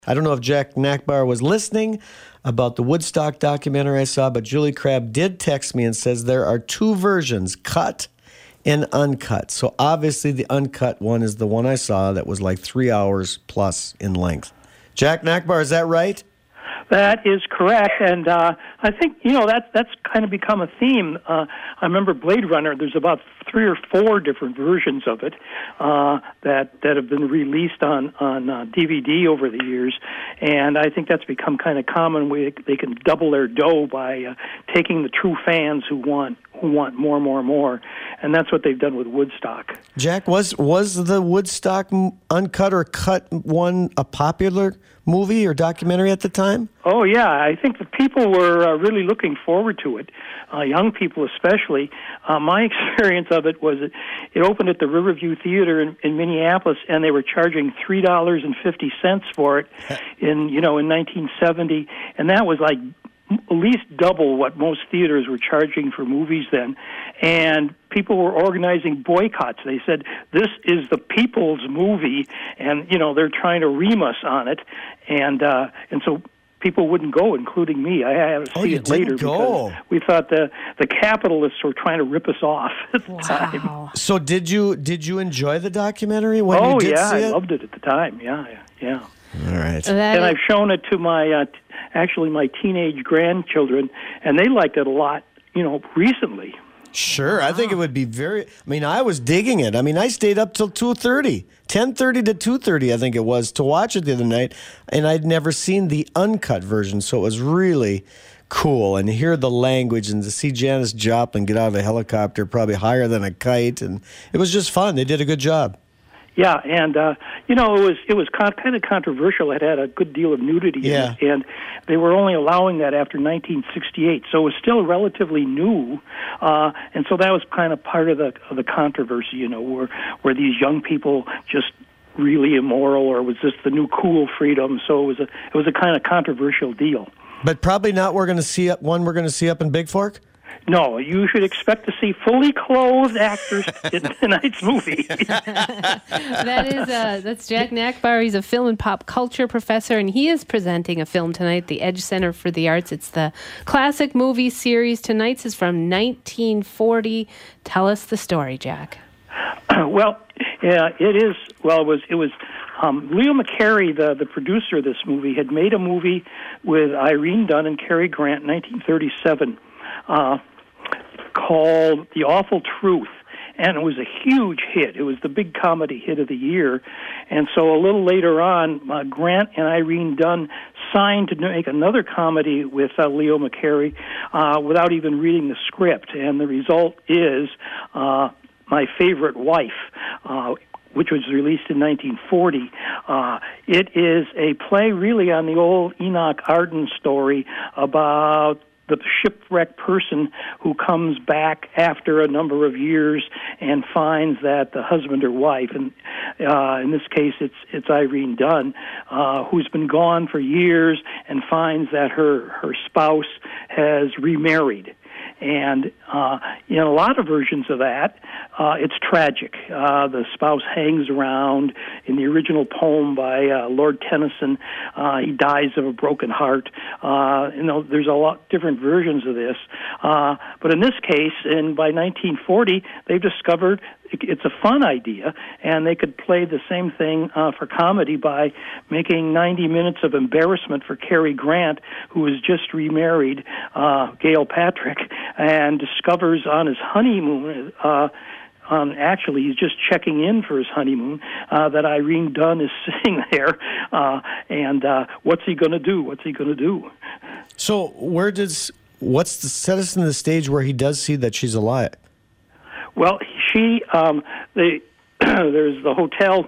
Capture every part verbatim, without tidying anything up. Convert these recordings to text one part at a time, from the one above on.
I don't know if Jack Nachbar was listening about the Woodstock documentary I saw, but Julie Crabb did text me and says there are two versions, cut and uncut. So obviously the uncut one is the one I saw that was like three hours plus in length. Jack Nachbar, is that right? That is correct, and uh, I think, you know, that, that's kind of become a theme. Uh, I remember Blade Runner, there's about three or four different versions of it uh, that that have been released on, on uh, D V D over the years, and I think that's become kind of common. We, they can double their dough by uh, taking the true fans who want who want more, more, more, and that's what they've done with Woodstock. Jack, was was the Woodstock uncut or cut one a popular movie or documentary at the time? Oh, yeah. I think the people were uh, really looking forward to it, uh, young people especially. Uh, my experience of it was it, it opened at the Riverview Theater in, in Minneapolis, and they were charging three dollars and fifty cents for it in, you know, in nineteen seventy, and that was like at least double what most theaters were charging for movies then. And people were organizing boycotts. They said, this is the people's movie, and, you know, they're trying to ream us on it. And uh, and so people wouldn't go, including me. I had to see oh, you it later didn't go. because we thought the, the capitalists were trying to rip us off at the wow. time. So did you did you enjoy the documentary when oh, you did yeah, see I it? loved it at the time. Yeah, yeah, yeah. All right. That And is- I've shown it to my, uh, t- actually my teenage grandchildren, and they liked it a lot, you know, recently. Sure, I think it would be very. I mean, I was digging it. I mean, I stayed up till two thirty, ten thirty to two thirty, I think it was, to watch it the other night, and I'd never seen the uncut version, so it was really cool. And to hear the language and to see Janis Joplin get out of a helicopter, probably higher than a kite, and it was just fun. They did a good job. Yeah, and uh, you know, it was it was con- kind of controversial. It had a good deal of nudity Yeah. in it, and they were only allowing that after nineteen sixty-eight, so it was still relatively new. Uh, and so that was kind of part of the of the controversy. You know, where where these young people just really immoral, or was this the new cool freedom? So it was a it was a kind of controversial deal. But probably not. We're going to see up one. We're going to see up in Big Fork. No, you should expect to see fully clothed actors in tonight's movie. that is uh, that's Jack Nachbar. He's a film and pop culture professor, and he is presenting a film tonight at the Edge Center for the Arts. It's the classic movie series. Tonight's is from nineteen forty. Tell us the story, Jack. Well, yeah, it is. Well, it was. It was. Um, Leo McCarey, the the producer of this movie, had made a movie with Irene Dunne and Cary Grant in nineteen thirty-seven. Uh, called The Awful Truth, and it was a huge hit. It was the big comedy hit of the year, and so a little later on, uh, Grant and Irene Dunne signed to make another comedy with uh, Leo McCarey uh, without even reading the script, and the result is uh, My Favorite Wife, uh, which was released in nineteen forty. Uh, it is a play really on the old Enoch Arden story about the shipwrecked person who comes back after a number of years and finds that the husband or wife, and uh, in this case it's it's Irene Dunne, uh, who's been gone for years and finds that her, her spouse has remarried. And uh, in a lot of versions of that, uh, it's tragic. Uh, the spouse hangs around. In the original poem by uh, Lord Tennyson, uh, he dies of a broken heart. Uh, you know, there's a lot different versions of this. Uh, but in this case, and by nineteen forty, they've discovered it's a fun idea, and they could play the same thing uh, for comedy by making ninety minutes of embarrassment for Cary Grant, who has just remarried uh, Gail Patrick, and discovers on his honeymoon, uh, um, actually he's just checking in for his honeymoon, uh, that Irene Dunne is sitting there, uh, and uh, what's he going to do? What's he going to do? So where does, what's the, set us in the stage where he does see that she's alive? Well, she, um, they, there's the hotel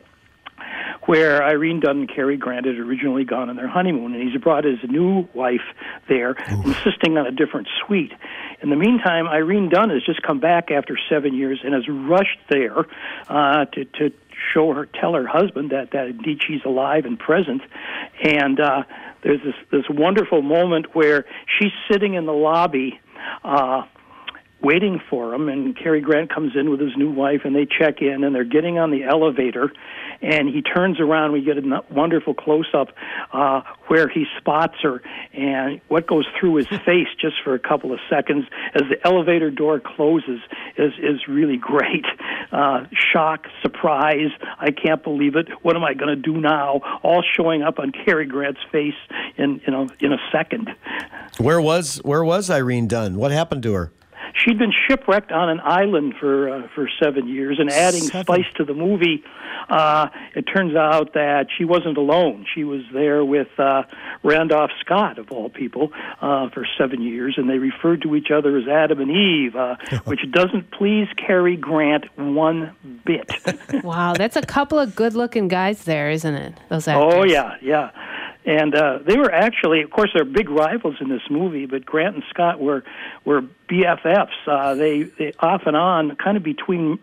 where Irene Dunne and Cary Grant had originally gone on their honeymoon, and he's brought his new wife there, Oof. insisting on a different suite. In the meantime, Irene Dunne has just come back after seven years and has rushed there uh, to, to show her, tell her husband that, that indeed she's alive and present. And uh, there's this, this wonderful moment where she's sitting in the lobby uh, waiting for him, and Cary Grant comes in with his new wife, and they check in, and they're getting on the elevator, and he turns around. We get a n- wonderful close-up uh, where he spots her, and what goes through his face just for a couple of seconds as the elevator door closes is, is really great. Uh, shock, surprise, I can't believe it. What am I going to do now? All showing up on Cary Grant's face in, you know, in a second. Where was where was Irene Dunne? What happened to her? She'd been shipwrecked on an island for uh, for seven years, and adding seven. spice to the movie, uh, it turns out that she wasn't alone. She was there with uh, Randolph Scott, of all people, uh, for seven years, and they referred to each other as Adam and Eve, uh, which doesn't please Cary Grant one bit. Wow, that's a couple of good-looking guys there, isn't it? Those actors. Oh, yeah, yeah. And uh, they were actually, of course, they're big rivals in this movie, but Grant and Scott were were B F Fs. Uh, they, they off and on, kind of between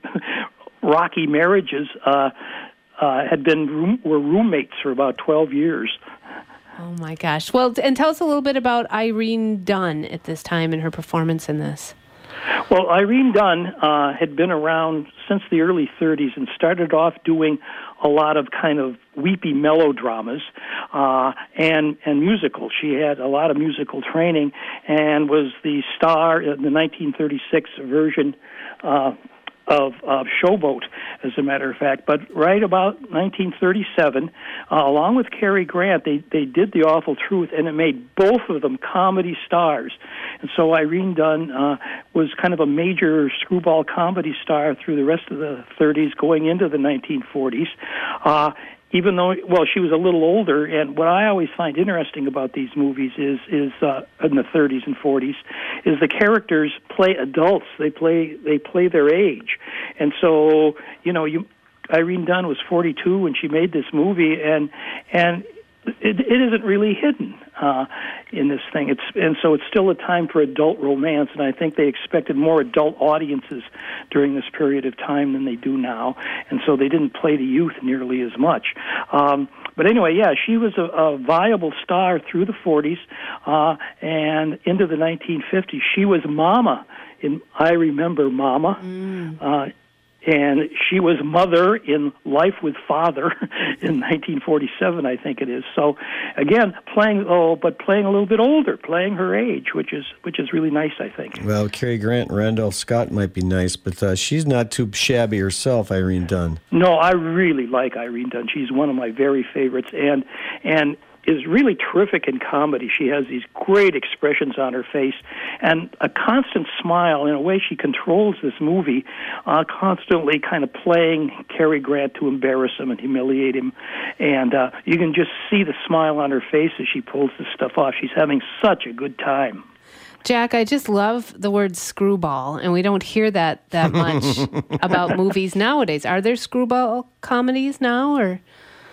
rocky marriages, uh, uh, had been room, were roommates for about twelve years. Oh my gosh! Well, and tell us a little bit about Irene Dunne at this time and her performance in this. Well, Irene Dunne uh, had been around since the early thirties and started off doing a lot of kind of weepy melodramas uh, and and musicals. She had a lot of musical training and was the star in the nineteen thirty-six version uh, of, of Showboat, as a matter of fact. But right about nineteen thirty-seven, uh, along with Cary Grant, they, they did The Awful Truth, and it made both of them comedy stars. And so Irene Dunne uh, was kind of a major screwball comedy star through the rest of the thirties, going into the nineteen forties. Uh, even though, well, she was a little older, and what I always find interesting about these movies is, is uh, in the thirties and forties, is the characters play adults. They play, they play their age. And so, you know, you, Irene Dunne was forty-two when she made this movie, and and it, it isn't really hidden uh, in this thing. It's and so it's still a time for adult romance, and I think they expected more adult audiences during this period of time than they do now, and so they didn't play to youth nearly as much. Um, but anyway, yeah, she was a, a viable star through the forties uh, and into the nineteen fifties. She was Mama in I Remember Mama. Mm. Uh, And she was Mother in Life with Father in nineteen forty-seven, I think it is. So, again, playing oh, but playing a little bit older, playing her age, which is which is really nice, I think. Well, Cary Grant and Randolph Scott might be nice, but uh, she's not too shabby herself, Irene Dunne. No, I really like Irene Dunne. She's one of my very favorites, and and. is really terrific in comedy. She has these great expressions on her face and a constant smile. In a way, she controls this movie, uh, constantly kind of playing Cary Grant to embarrass him and humiliate him. And uh, you can just see the smile on her face as she pulls this stuff off. She's having such a good time. Jack, I just love the word screwball, and we don't hear that that much about movies nowadays. Are there screwball comedies now, or...?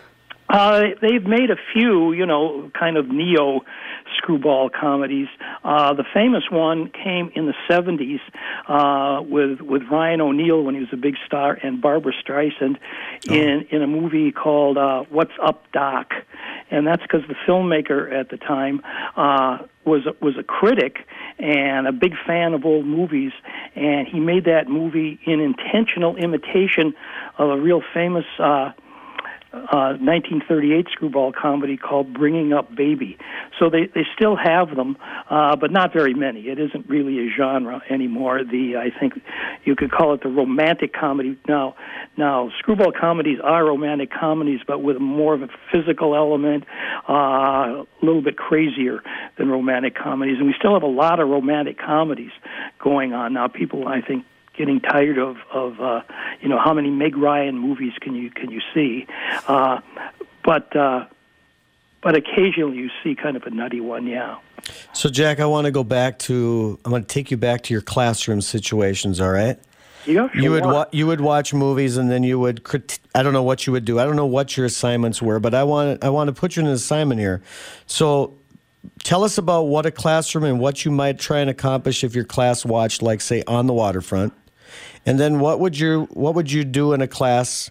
Uh, they've made a few, you know, kind of neo screwball comedies. Uh, the famous one came in the seventies uh, with with Ryan O'Neal when he was a big star, and Barbra Streisand oh. in in a movie called uh, What's Up, Doc? And that's because the filmmaker at the time uh, was was a critic and a big fan of old movies, and he made that movie in intentional imitation of a real famous Uh, Uh, nineteen thirty-eight screwball comedy called Bringing Up Baby. So they, they still have them, uh, but not very many. It isn't really a genre anymore. The I think you could call it the romantic comedy. Now, now screwball comedies are romantic comedies, but with more of a physical element, uh, a little bit crazier than romantic comedies. And we still have a lot of romantic comedies going on now. People, I think, getting tired of, of uh, you know, how many Meg Ryan movies can you can you see? Uh, but uh, but occasionally you see kind of a nutty one, yeah. So, Jack, I want to go back to, I'm going to take you back to your classroom situations, all right? Yeah, sure. You would, wa- you would watch movies and then you would, crit- I don't know what you would do. I don't know what your assignments were, but I want I want to put you in an assignment here. So, tell us about what a classroom and what you might try and accomplish if your class watched, like, say, On the Waterfront. And then what would you what would you do in a class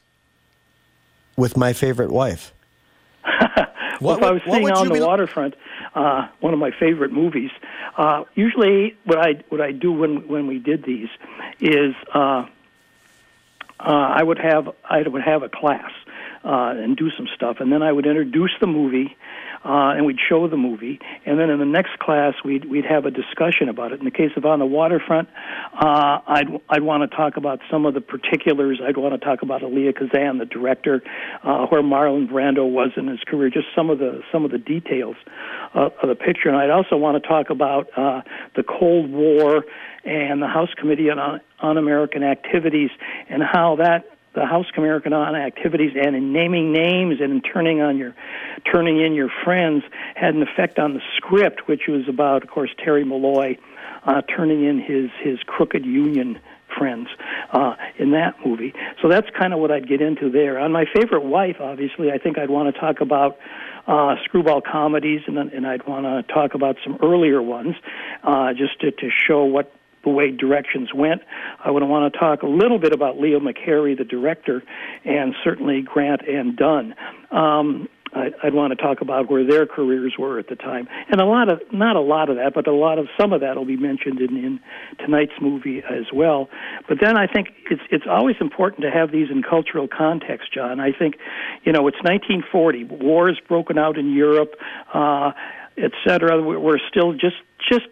with My Favorite Wife? Well, if I was sitting on the be... waterfront, uh, one of my favorite movies, uh, usually what I what I do when when we did these is uh, uh, I would have I would have a class. uh, and do some stuff. And then I would introduce the movie, uh, and we'd show the movie. And then in the next class, we'd we'd have a discussion about it. In the case of On the Waterfront, uh, I'd I'd want to talk about some of the particulars. I'd want to talk about Elia Kazan, the director, uh, where Marlon Brando was in his career, just some of the some of the details uh, of the picture. And I'd also want to talk about uh, the Cold War and the House Committee on Un-American Activities, and how that the House Committee on Activities and in naming names and in turning on your turning in your friends had an effect on the script, which was about, of course, Terry Malloy uh, turning in his his crooked Union friends uh, in that movie. So that's kind of what I'd get into there. On My Favorite Wife, obviously, I think I'd want to talk about uh, screwball comedies, and, and I'd want to talk about some earlier ones, uh, just to, to show what the way directions went. I would want to talk a little bit about Leo McCarey, the director, and certainly Grant and Dunn. Um, I'd, I'd want to talk about where their careers were at the time, and a lot of not a lot of that, but a lot of some of that will be mentioned in, in tonight's movie as well. But then I think it's it's always important to have these in cultural context, John. I think, you know, it's nineteen forty, war has broken out in Europe, uh, et cetera. We're still just just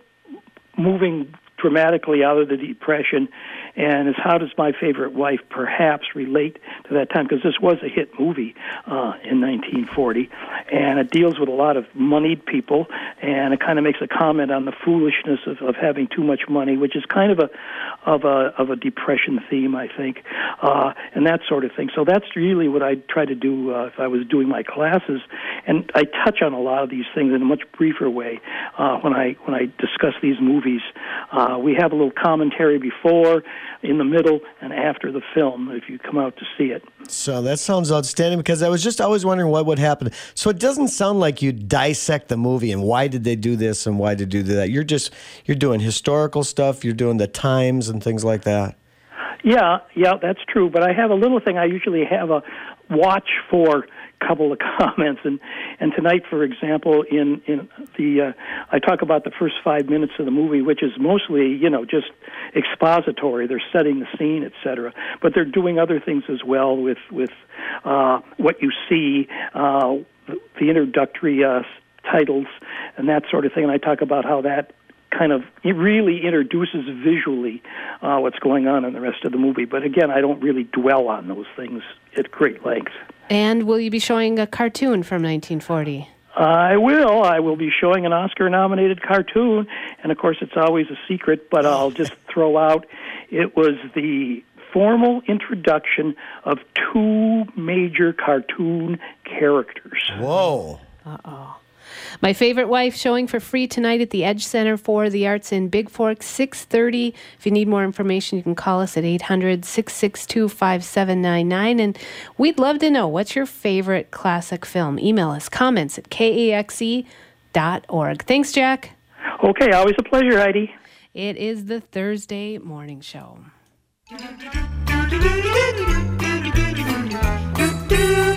moving dramatically out of the Depression, and it's how does My Favorite Wife perhaps relate to that time, because this was a hit movie uh, in nineteen forty, and it deals with a lot of moneyed people, and it kind of makes a comment on the foolishness of, of having too much money, which is kind of a of a of a Depression theme, I think, uh, and that sort of thing. So that's really what I try to do uh, if I was doing my classes, and I touch on a lot of these things in a much briefer way uh, when I when I discuss these movies. Uh, we have a little commentary before, in the middle, and after the film if you come out to see it. So that sounds outstanding, because I was just always wondering what would happen. So it doesn't sound like you dissect the movie and why did they do this and why did they do that. You're just you're doing historical stuff. You're doing the times and things like that. Yeah, yeah, that's true. But I have a little thing. I usually have a watch for couple of comments, and and tonight, for example, in in the uh, I talk about the first five minutes of the movie, which is mostly, you know, just expository. They're setting the scene, et cetera. But they're doing other things as well with with uh, what you see, uh, the introductory uh, titles, and that sort of thing. And I talk about how that kind of it really introduces visually uh, what's going on in the rest of the movie. But again, I don't really dwell on those things at great length. And will you be showing a cartoon from nineteen forty? I will. I will be showing an Oscar-nominated cartoon, and of course it's always a secret, but I'll just throw out, it was the formal introduction of two major cartoon characters. Whoa. Uh-oh. My Favorite Wife showing for free tonight at the Edge Center for the Arts in Big Fork, six thirty. If you need more information, you can call us at eight hundred, six six two, five seven nine nine. And we'd love to know, what's your favorite classic film? Email us comments at K A X E dot org. Thanks, Jack. Okay, always a pleasure, Heidi. It is the Thursday Morning Show.